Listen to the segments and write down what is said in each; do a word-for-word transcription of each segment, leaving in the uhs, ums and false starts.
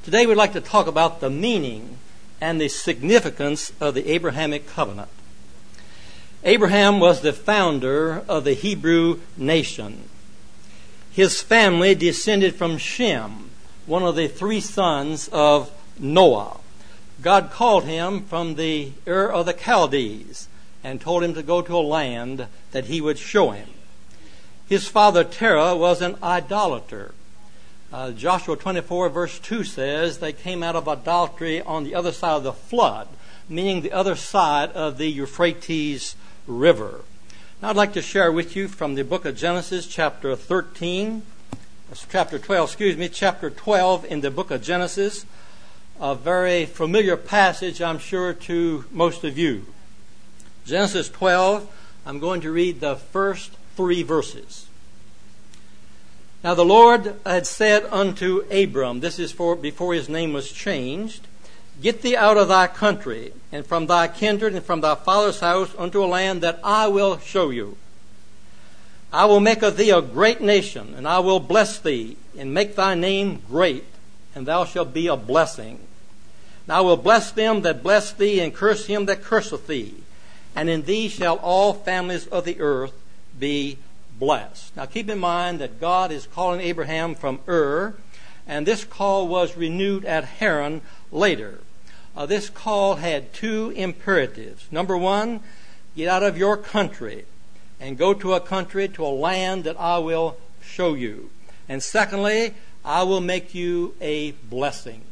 Today we'd like to talk about the meaning and the significance of the Abrahamic covenant. Abraham was the founder of the Hebrew nation. His family descended from Shem, one of the three sons of Noah. God called him from the Ur of the Chaldees and told him to go to a land that he would show him. His father Terah was an idolater. Uh, Joshua twenty-four verse two says they came out of idolatry on the other side of the flood, meaning the other side of the Euphrates River. Now I'd like to share with you from the book of Genesis, chapter thirteen, chapter twelve, excuse me, chapter twelve in the book of Genesis, a very familiar passage, I'm sure, to most of you. Genesis twelve, I'm going to read the first three verses. Now the Lord had said unto Abram, this is for before his name was changed, Get thee out of thy country, and from thy kindred, and from thy father's house, unto a land that I will show you. I will make of thee a great nation, and I will bless thee, and make thy name great, and thou shalt be a blessing. And I will bless them that bless thee, and curse him that curseth thee. And in thee shall all families of the earth be blessed. Now keep in mind that God is calling Abraham from Ur, and this call was renewed at Haran later. Uh, this call had two imperatives. Number one, get out of your country and go to a country, to a land that I will show you. And secondly, I will make you a blessing.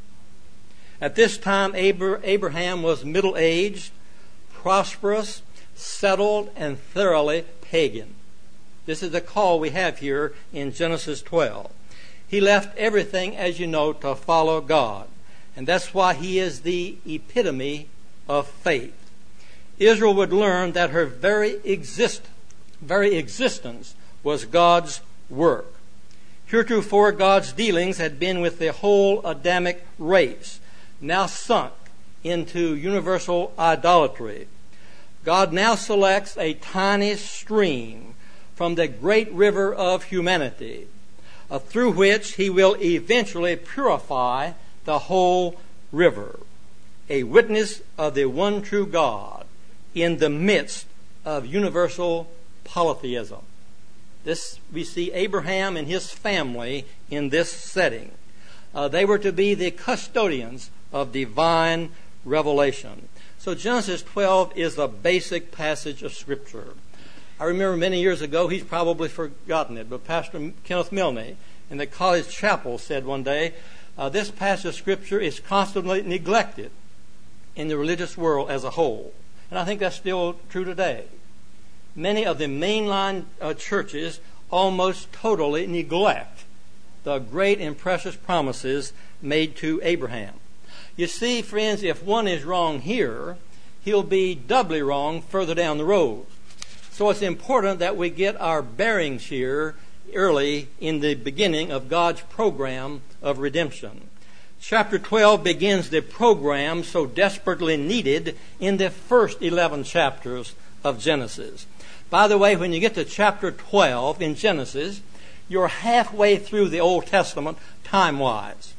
At this time, Abraham was middle-aged, prosperous, settled, and thoroughly pagan. This is the call we have here in Genesis twelve. He left everything, as you know, to follow God. And that's why he is the epitome of faith. Israel would learn that her very exist, very existence was God's work. Heretofore, God's dealings had been with the whole Adamic race, now sunk into universal idolatry. God now selects a tiny stream from the great river of humanity, uh, through which he will eventually purify the whole river, a witness of the one true God in the midst of universal polytheism. This, we see Abraham and his family in this setting. Uh, they were to be the custodians of divine revelation. So Genesis twelve is a basic passage of Scripture. I remember many years ago, he's probably forgotten it, but Pastor Kenneth Milne in the college chapel said one day, uh, this passage of Scripture is constantly neglected in the religious world as a whole. And I think that's still true today. Many of the mainline uh, churches almost totally neglect the great and precious promises made to Abraham. You see, friends, if one is wrong here, he'll be doubly wrong further down the road. So it's important that we get our bearings here early in the beginning of God's program of redemption. Chapter twelve begins the program so desperately needed in the first eleven chapters of Genesis. By the way, when you get to chapter twelve in Genesis, you're halfway through the Old Testament time-wise.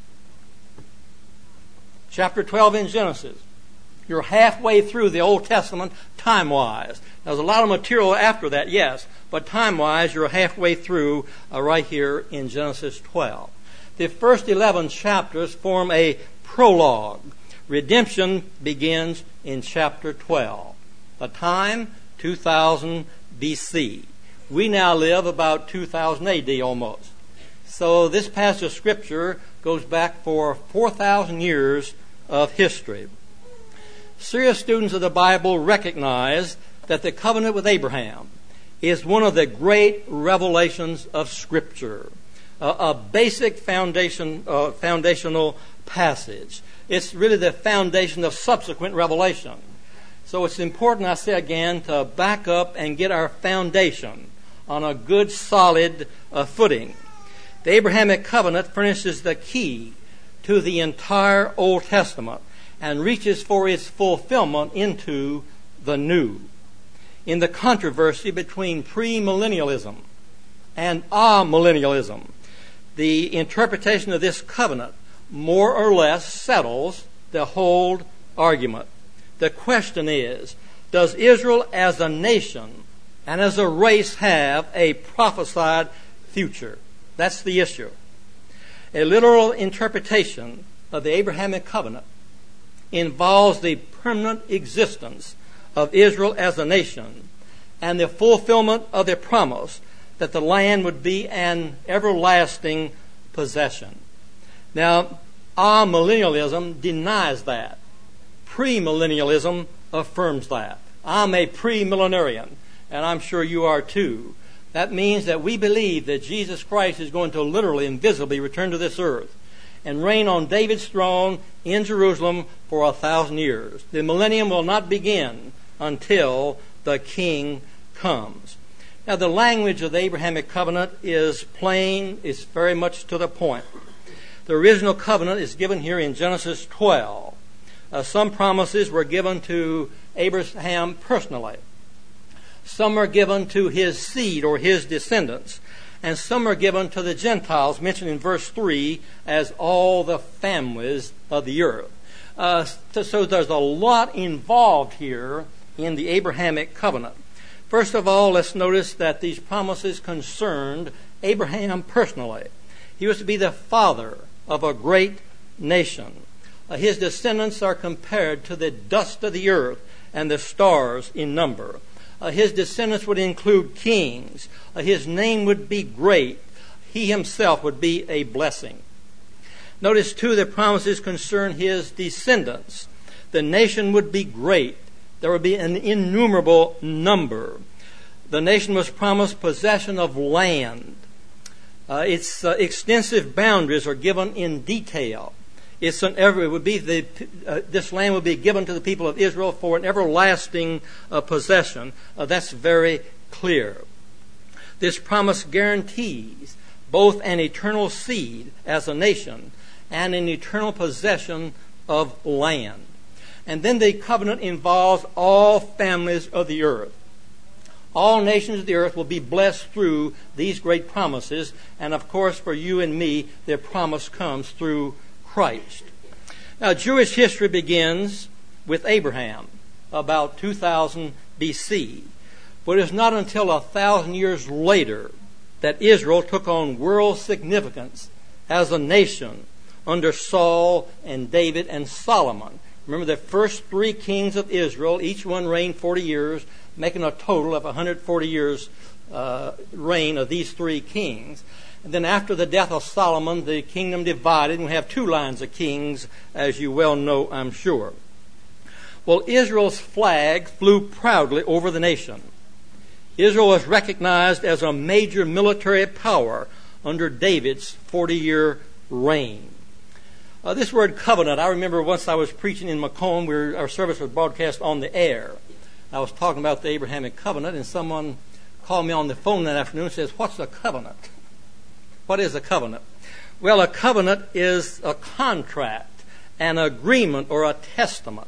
Chapter twelve in Genesis. You're halfway through the Old Testament time-wise. There's a lot of material after that, yes, but time-wise, you're halfway through uh, right here in Genesis twelve. The first eleven chapters form a prologue. Redemption begins in chapter twelve. The time, two thousand B C. We now live about two thousand A D almost. So this passage of Scripture goes back for four thousand years of history. Serious students of the Bible recognize that the covenant with Abraham is one of the great revelations of Scripture, a, a basic foundation, uh, foundational passage. It's really the foundation of subsequent revelation. So it's important, I say again, to back up and get our foundation on a good, solid uh, footing. The Abrahamic covenant furnishes the key to the entire Old Testament and reaches for its fulfillment into the New. In the controversy between premillennialism and amillennialism, the interpretation of this covenant more or less settles the whole argument. The question is, does Israel as a nation and as a race have a prophesied future? That's the issue. A literal interpretation of the Abrahamic covenant involves the permanent existence of Israel as a nation and the fulfillment of the promise that the land would be an everlasting possession. Now, amillennialism denies that. Premillennialism affirms that. I'm a premillenarian, and I'm sure you are too. That means that we believe that Jesus Christ is going to literally and visibly return to this earth and reign on David's throne in Jerusalem for a thousand years. The millennium will not begin until the King comes. Now, the language of the Abrahamic covenant is plain, it's very much to the point. The original covenant is given here in Genesis twelve. Uh, some promises were given to Abraham personally. Some are given to his seed or his descendants. And some are given to the Gentiles, mentioned in verse three, as all the families of the earth. Uh, so, so there's a lot involved here in the Abrahamic covenant. First of all, let's notice that these promises concerned Abraham personally. He was to be the father of a great nation. Uh, his descendants are compared to the dust of the earth and the stars in number. Uh, his descendants would include kings. Uh, his name would be great. He himself would be a blessing. Notice, too, the promises concern his descendants. The nation would be great. There would be an innumerable number. The nation was promised possession of land. Uh, its uh, extensive boundaries are given in detail. It's an ever, it would be the, uh, this land would be given to the people of Israel for an everlasting uh, possession. Uh, that's very clear. This promise guarantees both an eternal seed as a nation and an eternal possession of land. And then the covenant involves all families of the earth. All nations of the earth will be blessed through these great promises. And of course, for you and me, their promise comes through Christ. Now, Jewish history begins with Abraham, about two thousand B C. But it's not until a thousand years later that Israel took on world significance as a nation under Saul and David and Solomon. Remember, the first three kings of Israel, each one reigned forty years, making a total of one hundred forty years uh, reign of these three kings. And then after the death of Solomon, the kingdom divided, and we have two lines of kings, as you well know, I'm sure. Well, Israel's flag flew proudly over the nation. Israel was recognized as a major military power under David's forty-year reign. Uh, this word covenant, I remember once I was preaching in Macomb, where our service was broadcast on the air. I was talking about the Abrahamic covenant, and someone called me on the phone that afternoon and says, "What's a covenant?" What is a covenant? Well, a covenant is a contract, an agreement, or a testament.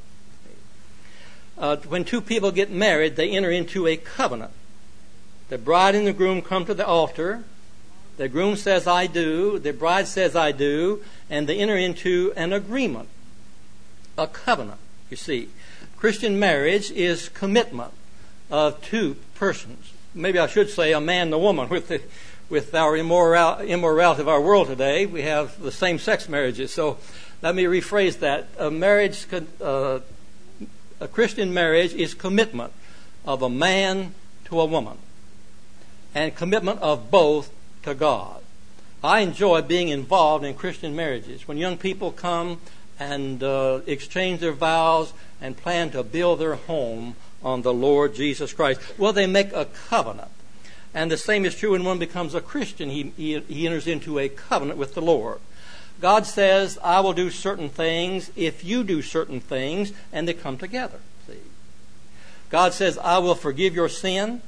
Uh, when two people get married, they enter into a covenant. The bride and the groom come to the altar. The groom says, "I do." The bride says, "I do." And they enter into an agreement, a covenant, you see. Christian marriage is commitment of two persons. Maybe I should say a man and a woman. With the With our immoral, immorality of our world today, we have the same-sex marriages. So let me rephrase that. A marriage, uh, a Christian marriage is commitment of a man to a woman, and commitment of both to God. I enjoy being involved in Christian marriages. When young people come and uh, exchange their vows and plan to build their home on the Lord Jesus Christ, well, they make a covenant. And the same is true when one becomes a Christian. He, he, he enters into a covenant with the Lord. God says, "I will do certain things if you do certain things," and they come together. See? God says, "I will forgive your sin.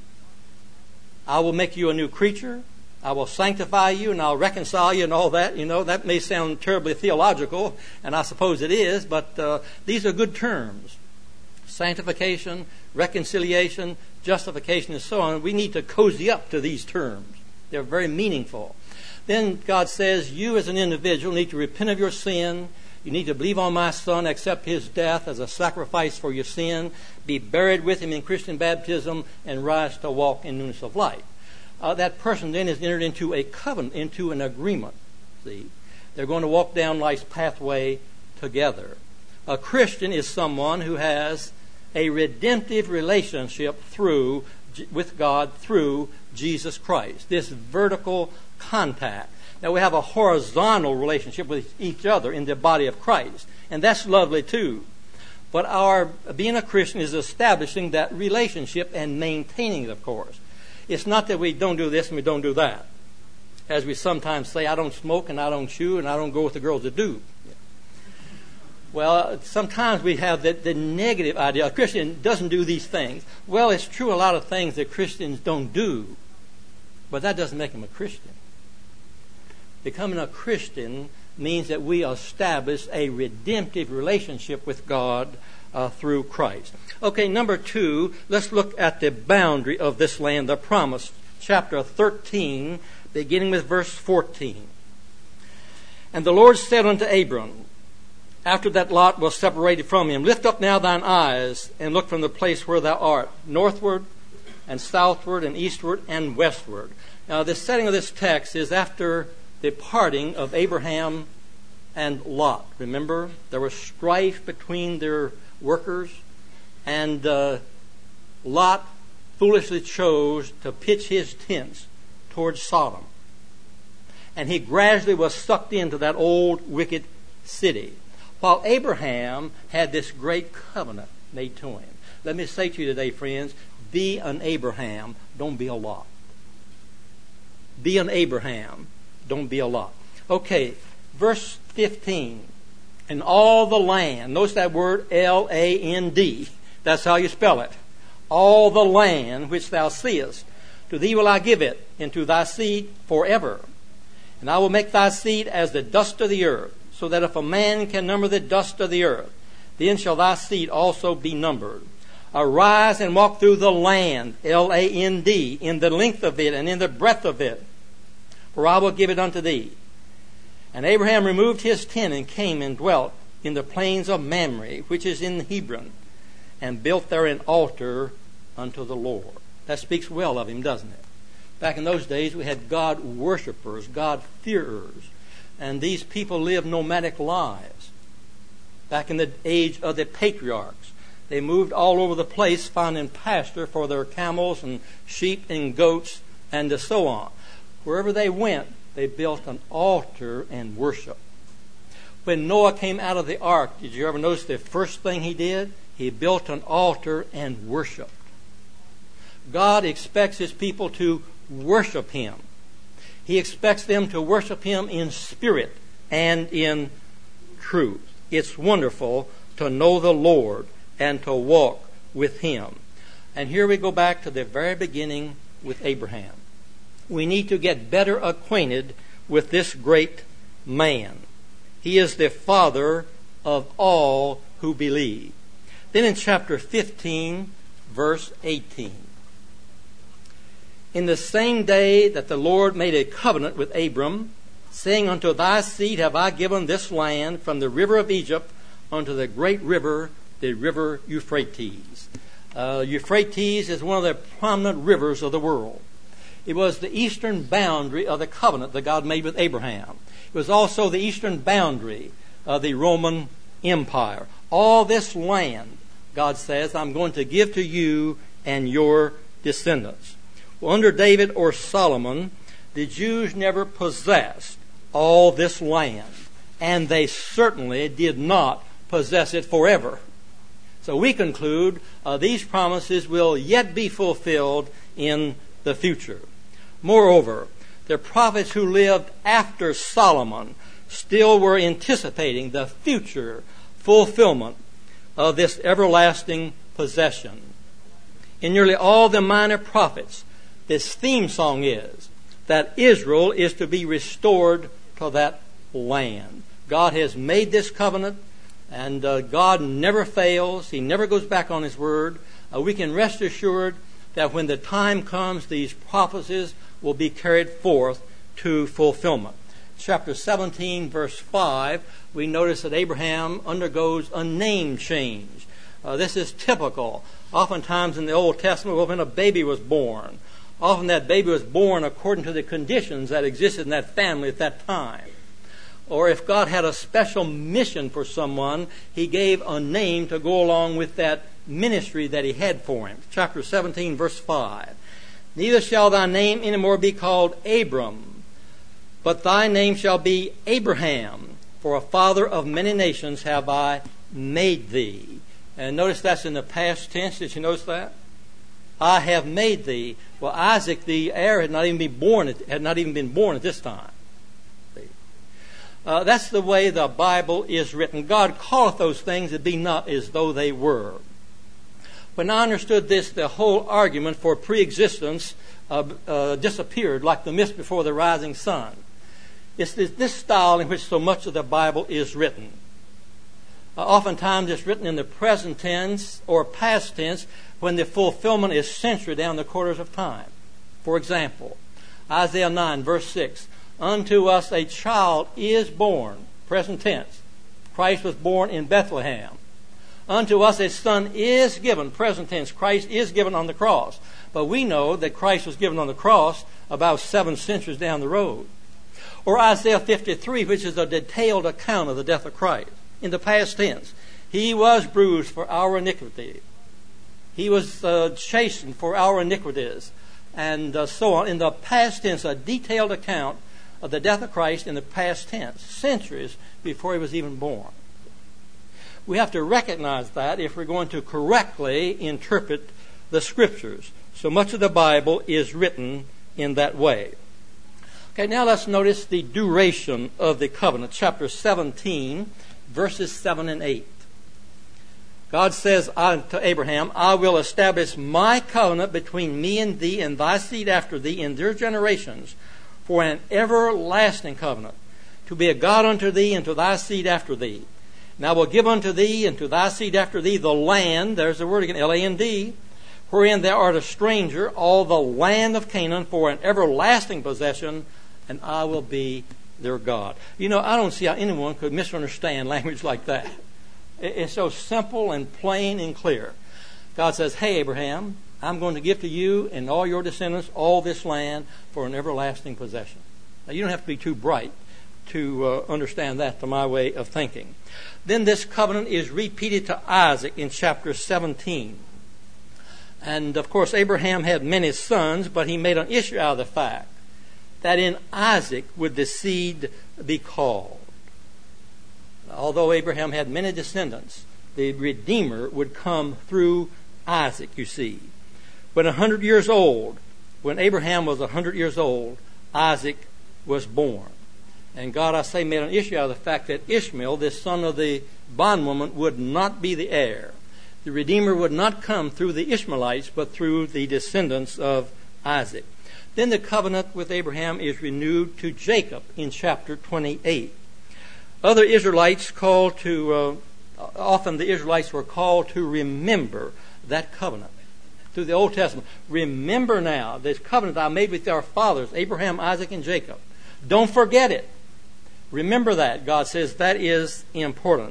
I will make you a new creature. I will sanctify you, and I'll reconcile you," and all that. You know, that may sound terribly theological, and I suppose it is, but uh, these are good terms. Sanctification, reconciliation, justification, and so on. We need to cozy up to these terms. They're very meaningful. Then God says, you as an individual need to repent of your sin. You need to believe on my Son, accept his death as a sacrifice for your sin, be buried with him in Christian baptism, and rise to walk in newness of life. Uh, that person then is entered into a covenant, into an agreement. See, they're going to walk down life's pathway together. A Christian is someone who has a redemptive relationship through with God through Jesus Christ. This vertical contact. Now we have a horizontal relationship with each other in the body of Christ, and that's lovely too. But our being a Christian is establishing that relationship and maintaining it, of course. It's not that we don't do this and we don't do that. As we sometimes say, I don't smoke and I don't chew and I don't go with the girls that do. Well, sometimes we have the, the negative idea. A Christian doesn't do these things. Well, it's true a lot of things that Christians don't do, but that doesn't make them a Christian. Becoming a Christian means that we establish a redemptive relationship with God uh, through Christ. Okay, number two, let's look at the boundary of this land, the promise. Chapter thirteen, beginning with verse fourteen. And the Lord said unto Abram, after that Lot was separated from him, lift up now thine eyes, and look from the place where thou art, northward and southward and eastward and westward. Now, the setting of this text is after the parting of Abraham and Lot. Remember, there was strife between their workers, and uh, Lot foolishly chose to pitch his tents towards Sodom. And he gradually was sucked into that old wicked city, while Abraham had this great covenant made to him. Let me say to you today, friends, be an Abraham, don't be a Lot. Be an Abraham, don't be a Lot. Okay, verse fifteen. And all the land, notice that word L A N D. That's how you spell it. All the land which thou seest, to thee will I give it, and to thy seed forever. And I will make thy seed as the dust of the earth, so that if a man can number the dust of the earth, then shall thy seed also be numbered. Arise and walk through the land, L A N D, in the length of it and in the breadth of it, for I will give it unto thee. And Abraham removed his tent and came and dwelt in the plains of Mamre, which is in Hebron, and built there an altar unto the Lord. That speaks well of him, doesn't it? Back in those days, we had God worshipers, God fearers, and these people lived nomadic lives. Back in the age of the patriarchs, they moved all over the place, finding pasture for their camels and sheep and goats and so on. Wherever they went, they built an altar and worship. When Noah came out of the ark, did you ever notice the first thing he did? He built an altar and worshiped. God expects his people to worship him. He expects them to worship him in spirit and in truth. It's wonderful to know the Lord and to walk with him. And here we go back to the very beginning with Abraham. We need to get better acquainted with this great man. He is the father of all who believe. Then in chapter fifteen, verse eighteen. In the same day that the Lord made a covenant with Abram, saying, unto thy seed have I given this land from the river of Egypt unto the great river, the river Euphrates. Uh, Euphrates is one of the prominent rivers of the world. It was the eastern boundary of the covenant that God made with Abraham. It was also the eastern boundary of the Roman Empire. All this land, God says, I'm going to give to you and your descendants. Well, under David or Solomon, the Jews never possessed all this land, and they certainly did not possess it forever. So we conclude uh, these promises will yet be fulfilled in the future. Moreover, the prophets who lived after Solomon still were anticipating the future fulfillment of this everlasting possession. In nearly all the minor prophets, this theme song is that Israel is to be restored to that land. God has made this covenant, and uh, God never fails. He never goes back on his word. Uh, we can rest assured that when the time comes, these prophecies will be carried forth to fulfillment. Chapter seventeen, verse five, we notice that Abraham undergoes a name change. Uh, this is typical. Oftentimes in the Old Testament, when a baby was born, often that baby was born according to the conditions that existed in that family at that time. Or if God had a special mission for someone, he gave a name to go along with that ministry that he had for him. Chapter seventeen, verse five. Neither shall thy name any more be called Abram, but thy name shall be Abraham, for a father of many nations have I made thee. And notice that's in the past tense. Did you notice that? I have made thee. Well, Isaac, the heir, had not even been born. Had not even been born at this time. Uh, that's the way the Bible is written. God calleth those things that be not as though they were. When I understood this, the whole argument for pre-existence uh, uh, disappeared like the mist before the rising sun. It's this, this style in which so much of the Bible is written. Uh, oftentimes it's written in the present tense or past tense when the fulfillment is century down the quarters of time. For example, Isaiah nine, verse six. Unto us a child is born, present tense. Christ was born in Bethlehem. Unto us a son is given, present tense. Christ is given on the cross. But we know that Christ was given on the cross about seven centuries down the road. Or Isaiah fifty-three, which is a detailed account of the death of Christ. In the past tense, he was bruised for our iniquity. He was uh, chastened for our iniquities. And uh, so on. In the past tense, a detailed account of the death of Christ in the past tense, centuries before he was even born. We have to recognize that if we're going to correctly interpret the Scriptures. So much of the Bible is written in that way. Okay, now let's notice the duration of the covenant. Chapter seventeen, verses seven and eight. God says to Abraham, I will establish my covenant between me and thee and thy seed after thee in their generations, for an everlasting covenant, to be a God unto thee and to thy seed after thee. And I will give unto thee and to thy seed after thee the land, there's the word again, L A N D, wherein thou art a stranger, all the land of Canaan for an everlasting possession, and I will be their God. You know, I don't see how anyone could misunderstand language like that. It's so simple and plain and clear. God says, hey, Abraham, I'm going to give to you and all your descendants all this land for an everlasting possession. Now, you don't have to be too bright to uh, understand that to my way of thinking. Then this covenant is repeated to Isaac in chapter seventeen. And, of course, Abraham had many sons, but he made an issue out of the fact that in Isaac would the seed be called. Although Abraham had many descendants, the Redeemer would come through Isaac, you see. When a hundred years old, when Abraham was a hundred years old, Isaac was born. And God, I say, made an issue out of the fact that Ishmael, this son of the bondwoman, would not be the heir. The Redeemer would not come through the Ishmaelites, but through the descendants of Isaac. Then the covenant with Abraham is renewed to Jacob in chapter twenty-eight. Other Israelites called to, uh, often the Israelites were called to remember that covenant through the Old Testament. Remember now this covenant I made with our fathers, Abraham, Isaac, and Jacob. Don't forget it. Remember that. God says that is important.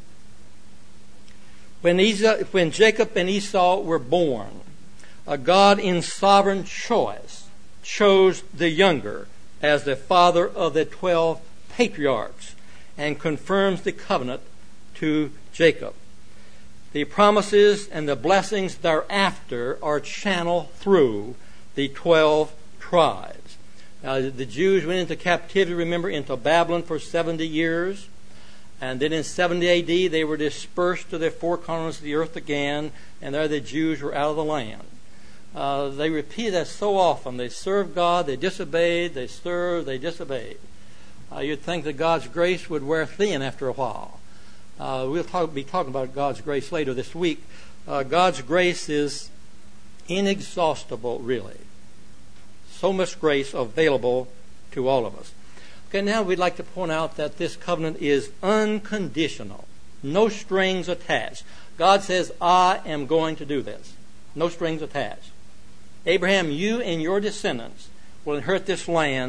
When, Esau, when Jacob and Esau were born, a God in sovereign choice chose the younger as the father of the twelve patriarchs and confirms the covenant to Jacob. The promises and the blessings thereafter are channeled through the twelve tribes. Now, the Jews went into captivity, remember, into Babylon for seventy years. And then in seventy A D, they were dispersed to the four corners of the earth again, and there the Jews were out of the land. Uh, they repeated that so often. They served God, they disobeyed, they served, they disobeyed. Uh, you'd think that God's grace would wear thin after a while. Uh, we'll talk, be talking about God's grace later this week. Uh, God's grace is inexhaustible, really. So much grace available to all of us. Okay, now we'd like to point out that this covenant is unconditional. No strings attached. God says, I am going to do this. No strings attached. Abraham, you and your descendants will inherit this land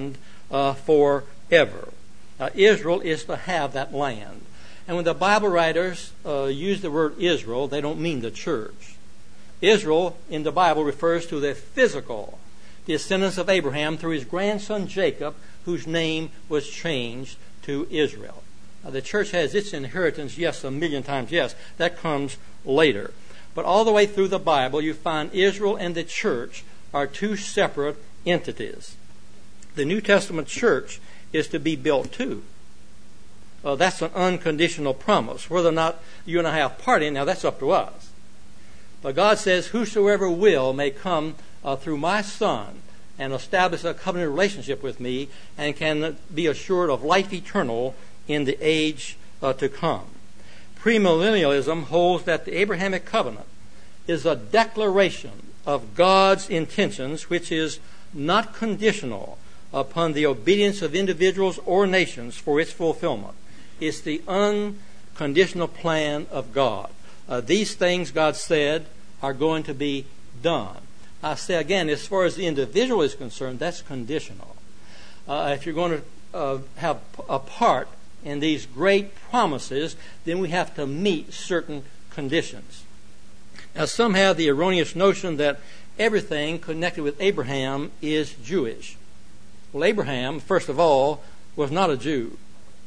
uh, forever. Uh, Israel is to have that land. And when the Bible writers uh, use the word Israel, they don't mean the church. Israel in the Bible refers to the physical descendants of Abraham through his grandson Jacob, whose name was changed to Israel. Now, the church has its inheritance, yes, a million times, yes. That comes later. But all the way through the Bible, you find Israel and the church are two separate entities. The New Testament church is to be built too. Uh, that's an unconditional promise. Whether or not you and I have part in, now that's up to us. But God says, whosoever will may come uh, through my Son and establish a covenant relationship with me and can be assured of life eternal in the age uh, to come. Premillennialism holds that the Abrahamic covenant is a declaration of God's intentions, which is not conditional upon the obedience of individuals or nations for its fulfillment. It's the unconditional plan of God. Uh, these things, God said, are going to be done. I say again, as far as the individual is concerned, that's conditional. Uh, if you're going to uh, have a part in these great promises, then we have to meet certain conditions. Now, some have the erroneous notion that everything connected with Abraham is Jewish. Well, Abraham, first of all, was not a Jew.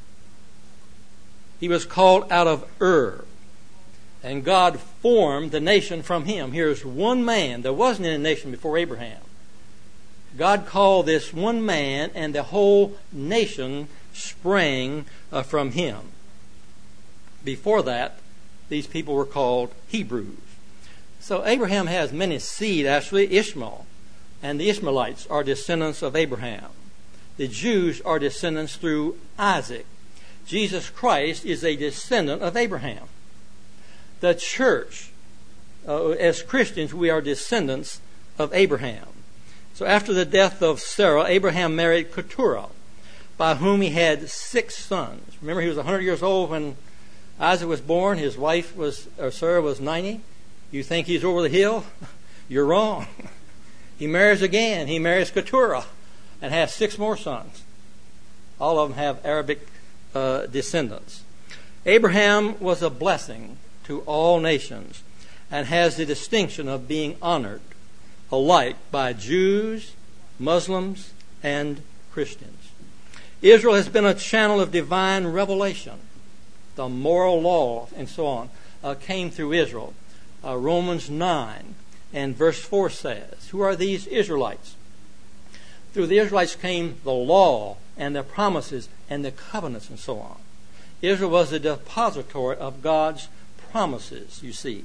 He was called out of Ur, and God formed the nation from him. Here's one man. There wasn't any nation before Abraham. God called this one man, and the whole nation sprang uh, from him. Before that, these people were called Hebrews. So Abraham has many seed, actually, Ishmael. And the Ishmaelites are descendants of Abraham. The Jews are descendants through Isaac. Jesus Christ is a descendant of Abraham. The church, uh, as Christians, we are descendants of Abraham. So after the death of Sarah, Abraham married Keturah, by whom he had six sons. Remember, he was one hundred years old when Isaac was born. His wife was, or Sarah was ninety. You think he's over the hill? You're wrong. He marries again. He marries Keturah and has six more sons. All of them have Arabic uh, descendants. Abraham was a blessing to all nations and has the distinction of being honored alike by Jews, Muslims, and Christians. Israel has been a channel of divine revelation. The moral law and so on uh, came through Israel. Uh, Romans nine and verse four says, who are these Israelites? Through the Israelites came the law and the promises and the covenants and so on. Israel was the depository of God's promises, you see.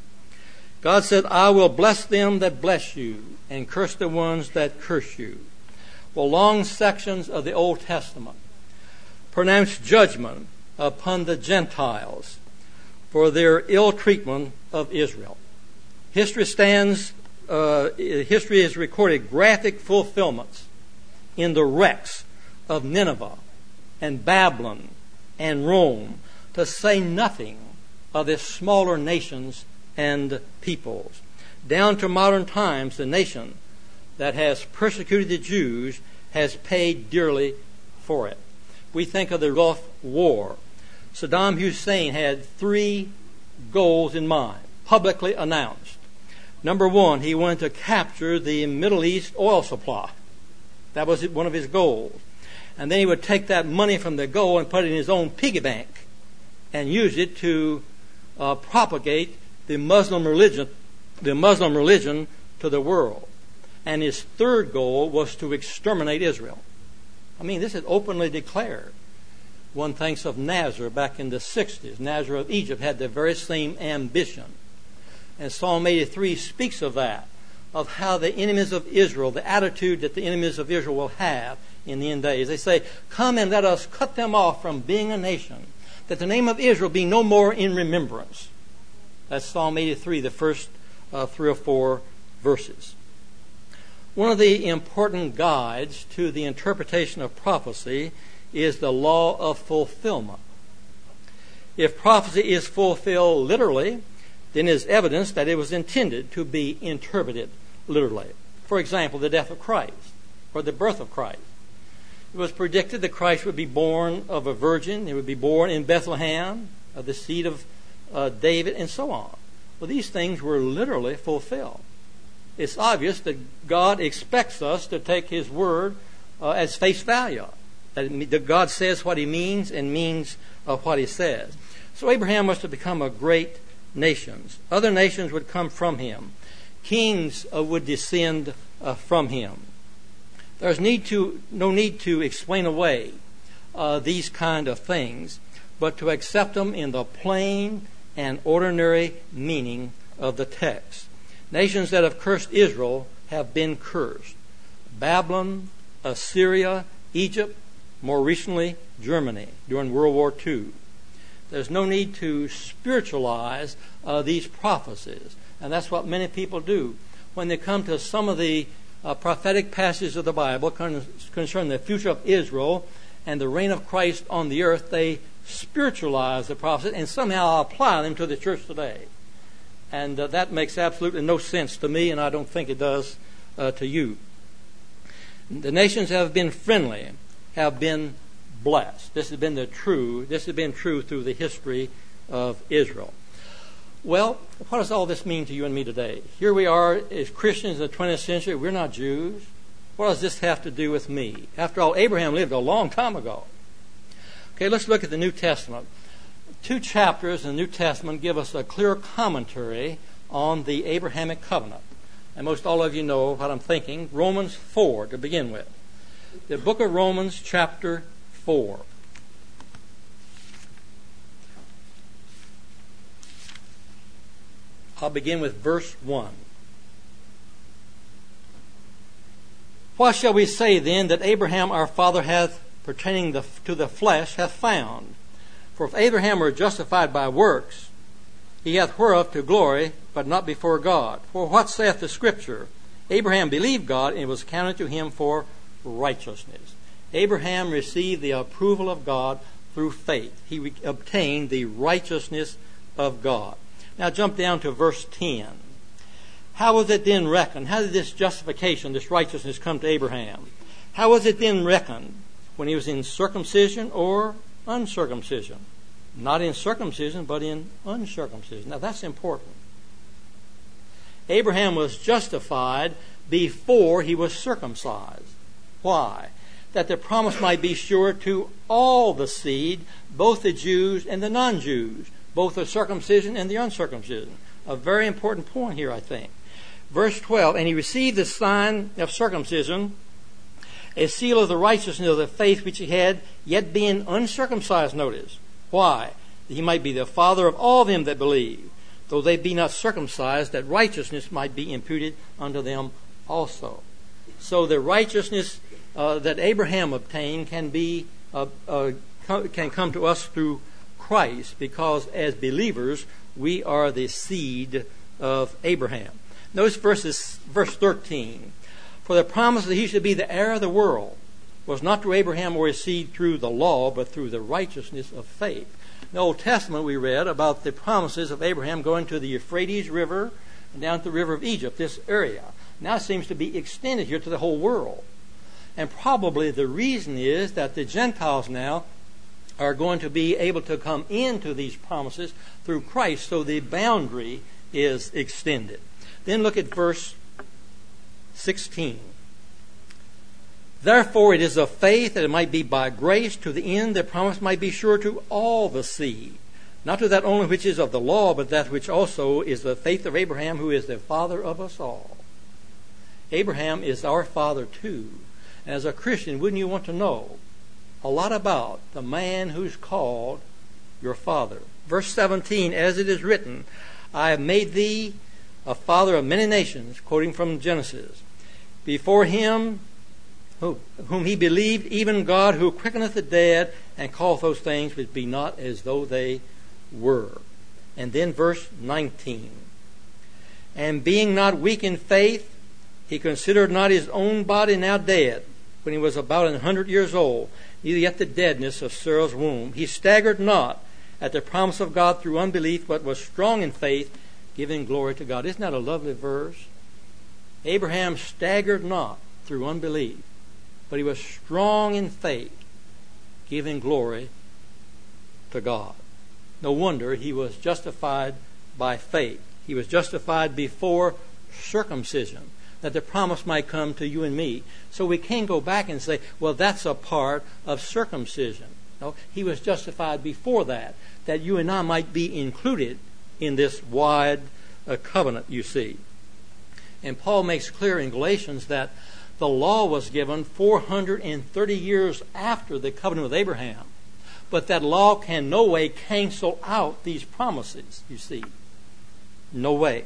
God said, I will bless them that bless you and curse the ones that curse you. Well, long sections of the Old Testament pronounce judgment upon the Gentiles for their ill treatment of Israel. History stands, uh, history has recorded graphic fulfillments in the wrecks of Nineveh and Babylon and Rome, to say nothing of the smaller nations and peoples. Down to modern times, the nation that has persecuted the Jews has paid dearly for it. We think of the Gulf War. Saddam Hussein had three goals in mind, publicly announced. Number one, he wanted to capture the Middle East oil supply. That was one of his goals. And then he would take that money from the gold and put it in his own piggy bank and use it to uh, propagate the Muslim religion, the Muslim religion to the world. And his third goal was to exterminate Israel. I mean, this is openly declared. One thinks of Nasser back in the sixties. Nasser of Egypt had the very same ambition. And Psalm eighty-three speaks of that, of how the enemies of Israel, the attitude that the enemies of Israel will have in the end days. They say, come and let us cut them off from being a nation, that the name of Israel be no more in remembrance. That's Psalm eighty-three, the first uh, three or four verses. One of the important guides to the interpretation of prophecy is the law of fulfillment. If prophecy is fulfilled literally, then it is evidence that it was intended to be interpreted literally. For example, the death of Christ or the birth of Christ. It was predicted that Christ would be born of a virgin. He would be born in Bethlehem, of the seed of uh, David, and so on. Well, these things were literally fulfilled. It's obvious that God expects us to take His word uh, as face value. That, that God says what He means and means uh, what He says. So Abraham was to become a great nation. Other nations would come from him. Kings uh, would descend uh, from him. There's need to, no need to explain away uh, these kind of things, but to accept them in the plain and ordinary meaning of the text. Nations that have cursed Israel have been cursed. Babylon, Assyria, Egypt, more recently Germany during World War Two. There's no need to spiritualize uh, these prophecies, and that's what many people do. When they come to some of the uh, prophetic passages of the Bible con- concerning the future of Israel and the reign of Christ on the earth, they spiritualize the prophecies and somehow apply them to the church today. And uh, that makes absolutely no sense to me, and I don't think it does uh, to you. The nations have been friendly, have been blessed. This has been the true, this has been true through the history of Israel. Well, what does all this mean to you and me today? Here we are as Christians in the twentieth century. We're not Jews. What does this have to do with me? After all, Abraham lived a long time ago. Okay, let's look at the New Testament. Two chapters in the New Testament give us a clear commentary on the Abrahamic covenant. And most all of you know what I'm thinking. Romans four to begin with. The book of Romans chapter four. I'll begin with verse one. What shall we say then that Abraham our father hath pertaining the, to the flesh hath found? For if Abraham were justified by works, he hath whereof to glory, but not before God. For what saith the Scripture? Abraham believed God, and it was counted to him for righteousness. Abraham received the approval of God through faith. He re- obtained the righteousness of God. Now jump down to verse ten. How was it then reckoned? How did this justification, this righteousness come to Abraham? How was it then reckoned? When he was in circumcision or uncircumcision? Not in circumcision, but in uncircumcision. Now that's important. Abraham was justified before he was circumcised. Why? That the promise might be sure to all the seed, both the Jews and the non-Jews, both the circumcision and the uncircumcision. A very important point here, I think. Verse twelve, and he received the sign of circumcision, a seal of the righteousness of the faith which he had, yet being uncircumcised, notice. Why? That he might be the father of all them that believe, though they be not circumcised, that righteousness might be imputed unto them also. So the righteousness uh, that Abraham obtained can be uh, uh, can come to us through Christ, because as believers we are the seed of Abraham. Notice verses, verse thirteen. For the promise that he should be the heir of the world was not to Abraham or his seed through the law, but through the righteousness of faith. In the Old Testament we read about the promises of Abraham going to the Euphrates River and down to the river of Egypt, this area. Now it seems to be extended here to the whole world. And probably the reason is that the Gentiles now are going to be able to come into these promises through Christ, so the boundary is extended. Then look at verse sixteen. Therefore it is of faith that it might be by grace, to the end the promise might be sure to all the seed, not to that only which is of the law, but that which also is the faith of Abraham, who is the father of us all. Abraham is our father too. And as a Christian, wouldn't you want to know a lot about the man who's called your father? Verse seventeen, as it is written, I have made thee a father of many nations, quoting from Genesis. Before him, who, whom he believed, even God, who quickeneth the dead, and calleth those things which be not as though they were. And then verse nineteen. And being not weak in faith, he considered not his own body now dead, when he was about an hundred years old, neither yet the deadness of Sarah's womb. He staggered not at the promise of God through unbelief, but was strong in faith, giving glory to God. Isn't that a lovely verse? Abraham staggered not through unbelief, but he was strong in faith, giving glory to God. No wonder he was justified by faith. He was justified before circumcision, that the promise might come to you and me. So we can't go back and say, well, that's a part of circumcision. No, he was justified before that, that you and I might be included in this wide uh, covenant, you see. And Paul makes clear in Galatians that the law was given four hundred thirty years after the covenant with Abraham. But that law can no way cancel out these promises, you see. No way.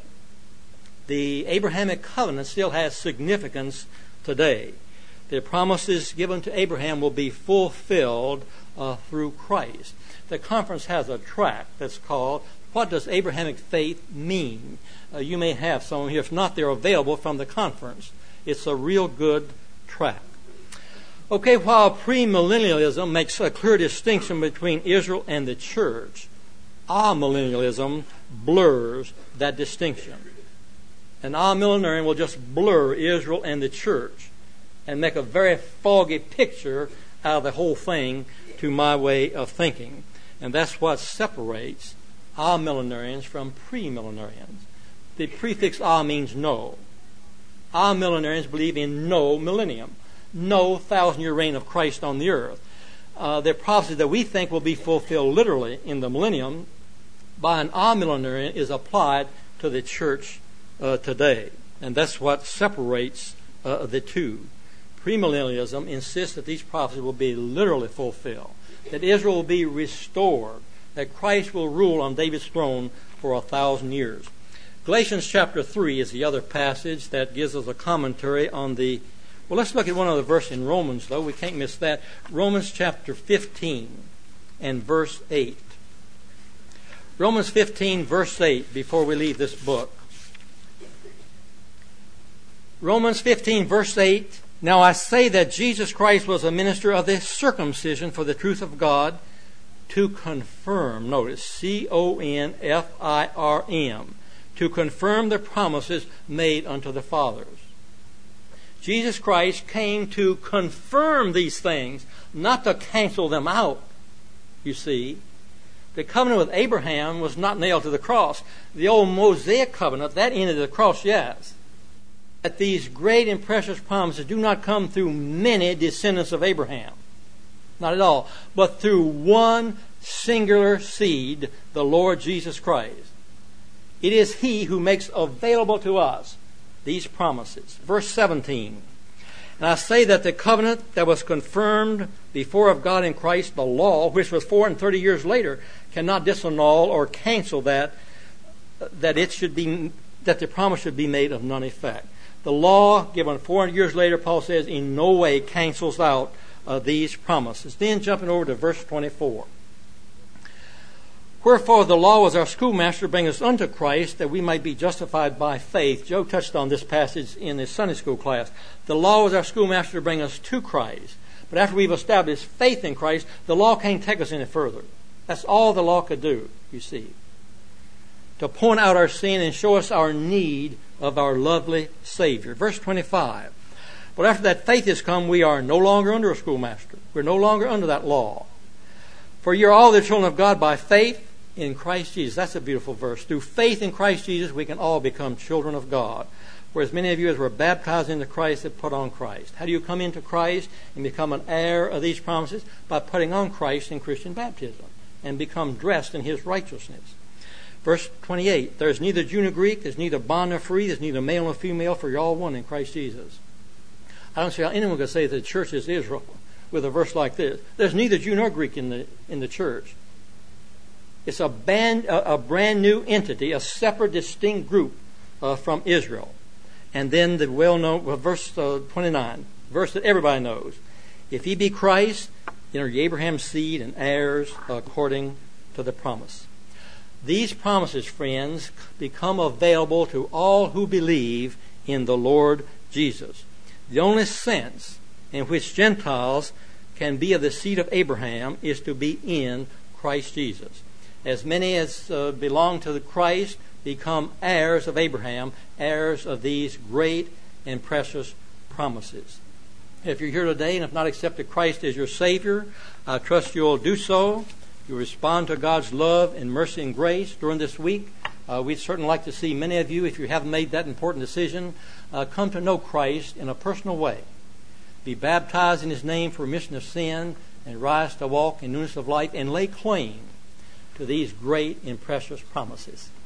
The Abrahamic covenant still has significance today. The promises given to Abraham will be fulfilled uh, through Christ. The conference has a tract that's called, What Does Abrahamic Faith Mean? Uh, you may have some here. If not, they're available from the conference. It's a real good tract. Okay, while premillennialism makes a clear distinction between Israel and the church, amillennialism blurs that distinction. An amillenarian will just blur Israel and the church and make a very foggy picture out of the whole thing to my way of thinking. And that's what separates amillenarians from premillenarians. The prefix a means no. Amillenarians believe in no millennium, no thousand-year reign of Christ on the earth. Uh, the prophecy that we think will be fulfilled literally in the millennium by an amillenarian is applied to the church uh, today. And that's what separates uh, the two. Premillennialism insists that these prophecies will be literally fulfilled, that Israel will be restored, that Christ will rule on David's throne for a thousand years. Galatians chapter three is the other passage that gives us a commentary on the... Well, let's look at one other verse in Romans, though. We can't miss that. Romans chapter fifteen and verse eight. Romans fifteen, verse eight, before we leave this book. Romans fifteen, verse eight. Now I say that Jesus Christ was a minister of the circumcision for the truth of God, to confirm, notice, C O N F I R M, to confirm the promises made unto the fathers. Jesus Christ came to confirm these things, not to cancel them out, you see. The covenant with Abraham was not nailed to the cross. The old Mosaic covenant, that ended at the cross, yes. That these great and precious promises do not come through many descendants of Abraham. Not at all. But through one singular seed, the Lord Jesus Christ. It is He who makes available to us these promises. Verse seventeen. And I say that the covenant that was confirmed before of God in Christ, the law, which was four and thirty years later, cannot disannul or cancel that, that it should be, that the promise should be made of none effect. The law given four hundred years later, Paul says, in no way cancels out uh, these promises. Then jumping over to verse twenty-four. Wherefore the law was our schoolmaster to bring us unto Christ, that we might be justified by faith. Joe touched on this passage in his Sunday school class. The law was our schoolmaster to bring us to Christ. But after we've established faith in Christ, the law can't take us any further. That's all the law could do, you see. To point out our sin and show us our need of our lovely Savior. Verse twenty-five. But after that faith has come, we are no longer under a schoolmaster. We're no longer under that law. For you're all the children of God by faith in Christ Jesus. That's a beautiful verse. Through faith in Christ Jesus, we can all become children of God. Whereas many of you, as were baptized into Christ, have put on Christ. How do you come into Christ and become an heir of these promises? By putting on Christ in Christian baptism and become dressed in His righteousness. Verse twenty-eight, there's neither Jew nor Greek, there's neither bond nor free, there's neither male nor female, for you're all one in Christ Jesus. I don't see how anyone could say that the church is Israel with a verse like this. There's neither Jew nor Greek in the in the church. It's a, band, a, a brand new entity, a separate, distinct group uh, from Israel. And then the well-known, well, verse uh, twenty-nine, verse that everybody knows. If ye be Christ, then are ye Abraham's seed and heirs according to the promise. These promises, friends, become available to all who believe in the Lord Jesus. The only sense in which Gentiles can be of the seed of Abraham is to be in Christ Jesus. As many as uh, belong to the Christ become heirs of Abraham, heirs of these great and precious promises. If you're here today and have not accepted Christ as your Savior, I trust you'll do so. You'll respond to God's love and mercy and grace during this week. Uh, we'd certainly like to see many of you, if you haven't made that important decision, uh, come to know Christ in a personal way. Be baptized in His name for remission of sin and rise to walk in newness of life and lay claim to these great and precious promises.